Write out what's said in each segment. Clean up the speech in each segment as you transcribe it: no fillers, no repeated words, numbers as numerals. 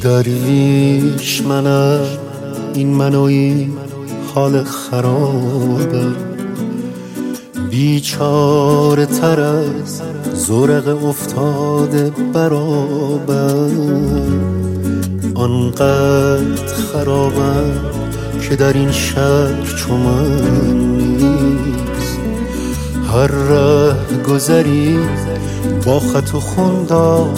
درویش منم، این من و این حال خرابم، بیچاره تر از زرق افتاده برابم. آنقدر خرابم که در این شهر چو من نیست، هر ره گذری با خط و خون داد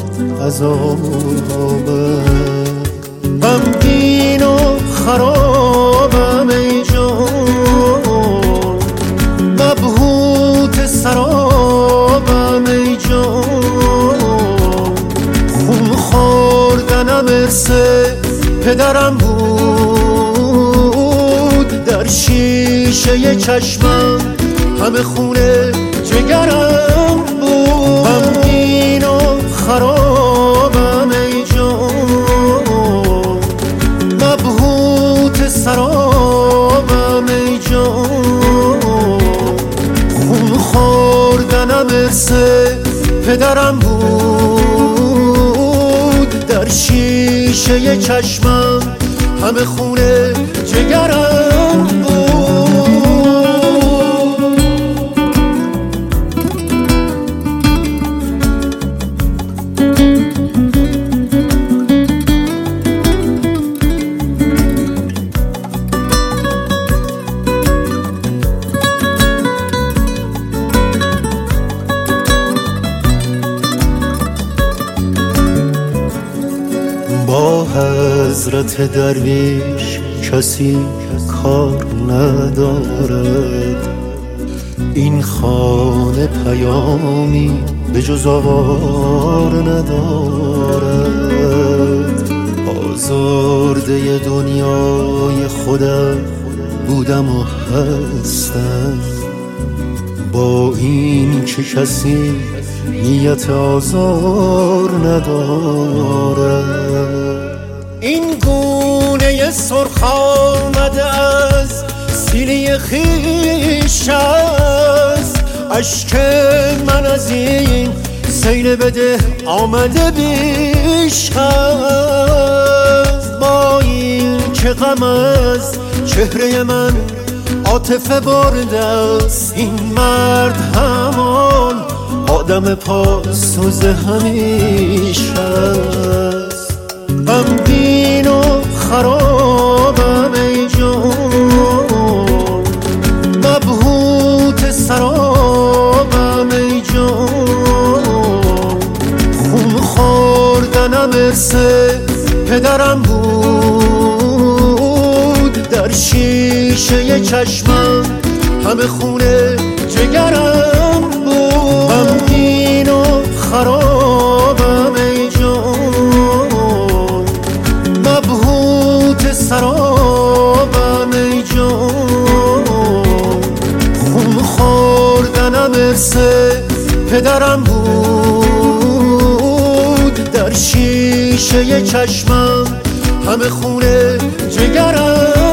عذابم. غمگین و خرابم ای جان، مبهوت سرابم ای جان، خون خوردنم ارث پدرم بود، در شیشه چشمم همه خونه جگرم بود. غمگین و خرابم ای جان، مبهوت سرابم ای جان، خون خوردنم ارث پدرم بود، در شیشه چشمم همه خونه جگرم بود. با حضرت درویش کسی کار ندارد، این خانه پیامی به جز آوار ندارد. آزرده دنیای خودم بودم و هستم، با این که کسی نیت آزار ندارد. این گونه سرخ آمده از سینه خویش است، اشک من از این سیل بده آمده بیش است. با این که غم از چهره من عاطفه برده است، این مرد همان آدم پاسوز همیشه است. غمگین و خرابم ای جان، مبهوت سرابم ای جان، خون خوردنم ارث پدرم بود، در شیشه چشمم همه خونه جگرم بود. غمگین و خرابم ای جان، مبهوت سرابم ای جان، خون خوردنم ارث پدرم بود، در شیشه چشمم همه خونه جگرم